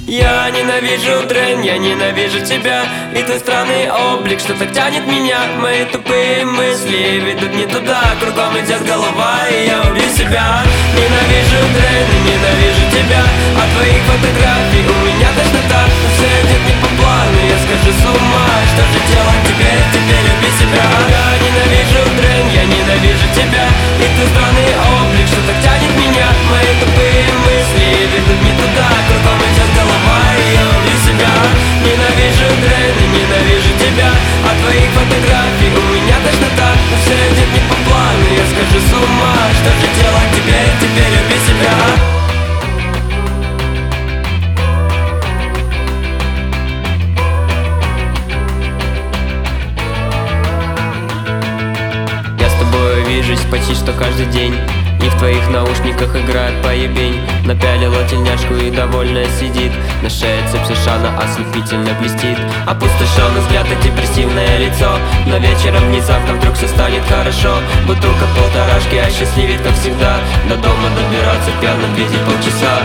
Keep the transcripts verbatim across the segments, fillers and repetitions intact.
Я ненавижу дрянь, я ненавижу тебя и твой странный облик, что-то тянет меня. Мои тупые мысли ведут не туда, кругом идет голова, и я убью себя. Ненавижу дрянь и ненавижу тебя, от твоих фотографий у меня тошнота. Но все идет не по плану, я схожу с ума. Что же делать теперь, теперь люби себя. Я ненавижу дрянь, я ненавижу тебя и твой странный облик, что-то тянет меня. Мои тупые мысли ведут не туда, кругом идет голова, и я убью себя. Ненавижу дрянь и ненавижу тебя, от твоих фотографий у меня тошнота. Но все идет не по плану, я схожу с ума. Что же делать теперь, теперь люби себя. Вижусь почти что каждый день, и в твоих наушниках играет поебень. Напялила тельняшку и довольная сидит, на шее цепь Сашана ослепительно блестит. Опустошенный взгляд и депрессивное лицо, но вечером внезапно вдруг все станет хорошо. Бутылка полторашки осчастливит, как всегда. До дома добираться пьяным видеть полчаса.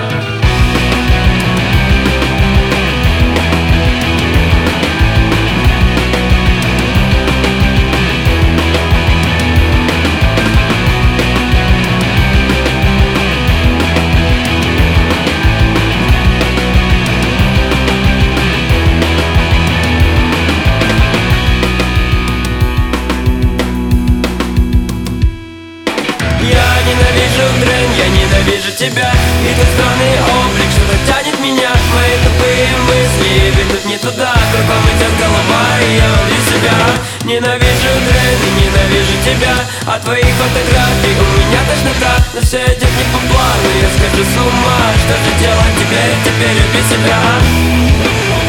Ненавижу дрянь, я ненавижу тебя и твой странный облик, что-то тянет меня. Мои тупые мысли ведут не туда, кругом идет голова, и я убью себя. Ненавижу дрянь и ненавижу тебя, от твоих фотографий у меня тошнота. Но все идет не по плану, я схожу с ума. Что же делать теперь, теперь люби себя.